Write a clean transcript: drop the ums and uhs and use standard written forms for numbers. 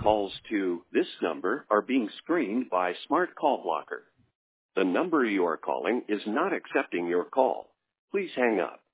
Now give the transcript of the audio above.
calls to this number are being screened by Smart Call Blocker. The number you are calling is not accepting your call. Please hang up.